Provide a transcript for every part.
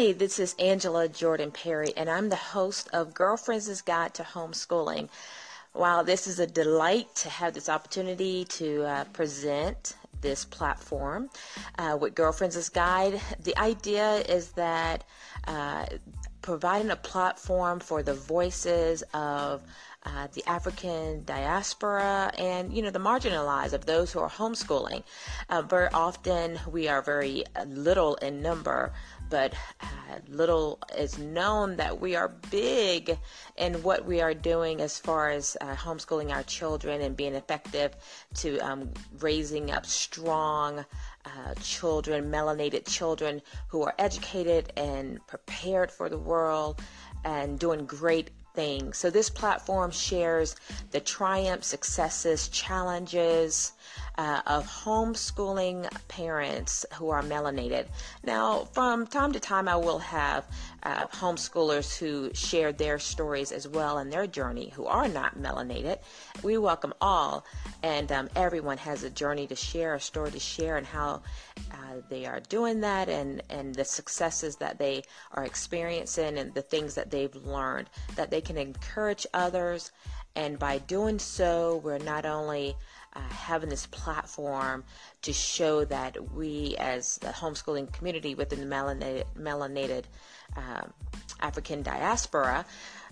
Hi, this is Angela Jordan Perry, and I'm the host of Girlfriends' Guide to Homeschooling. Wow, this is a delight to have this opportunity to present this platform with Girlfriends' Guide. The idea is that providing a platform for the voices of the African diaspora and, the marginalized, of those who are homeschooling. Very often we are very little in number, but little is known that we are big in what we are doing as far as homeschooling our children and being effective to raising up strong children, melanated children who are educated and prepared for the world and doing great things. So this platform shares the triumphs, successes, challenges of homeschooling parents who are melanated. Now, from time to time, I will have homeschoolers who share their stories as well and their journey who are not melanated. We welcome all, and everyone has a journey to share, a story to share, and how they are doing that, and the successes that they are experiencing and the things that they've learned, that they can encourage others. And by doing so, we're not only having this platform to show that we as the homeschooling community within the melanated African diaspora,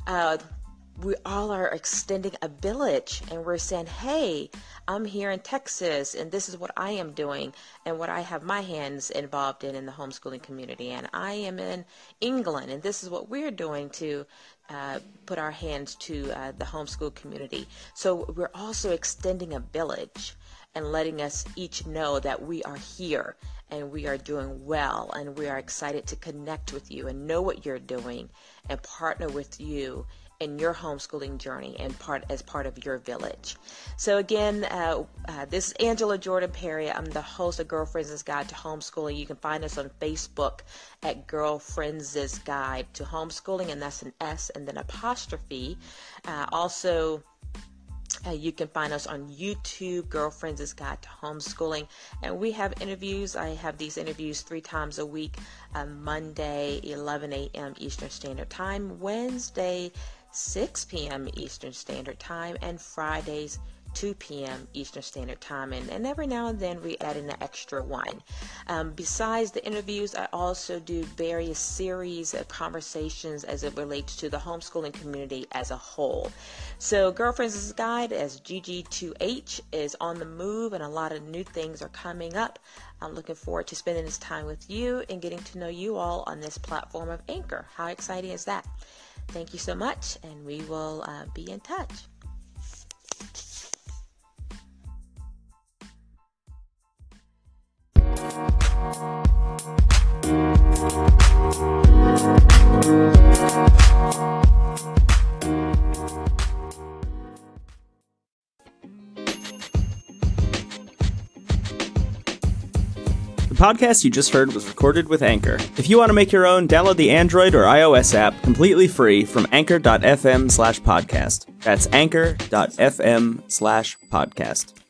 we all are extending a village, and we're saying, hey, I'm here in Texas, and this is what I am doing and what I have my hands involved in the homeschooling community. And I am in England, and this is what we're doing to put our hands to the homeschool community. So we're also extending a village and letting us each know that we are here and we are doing well, and we are excited to connect with you and know what you're doing and partner with you in your homeschooling journey and as part of your village. So again, this is Angela Jordan Perry. I'm the host of Girlfriends' Guide to Homeschooling. You can find us on Facebook at Girlfriends' Guide to Homeschooling, and that's an S and then apostrophe. Also, you can find us on YouTube, Girlfriends' Guide to Homeschooling, and we have interviews. I have these interviews 3 times a week, Monday, 11 a.m. Eastern Standard Time, Wednesday, 6 p.m. Eastern Standard Time, and Fridays, 2 p.m. Eastern Standard Time, and every now and then we add in an extra one. Besides the interviews, I also do various series of conversations as it relates to the homeschooling community as a whole. So Girlfriends' Guide as GG2H is on the move, and a lot of new things are coming up. I'm looking forward to spending this time with you and getting to know you all on this platform of Anchor. How exciting is that? Thank you so much, and we will be in touch. The podcast you just heard was recorded with Anchor. If you want to make your own, download the Android or iOS app completely free from anchor.fm/podcast. That's anchor.fm/podcast.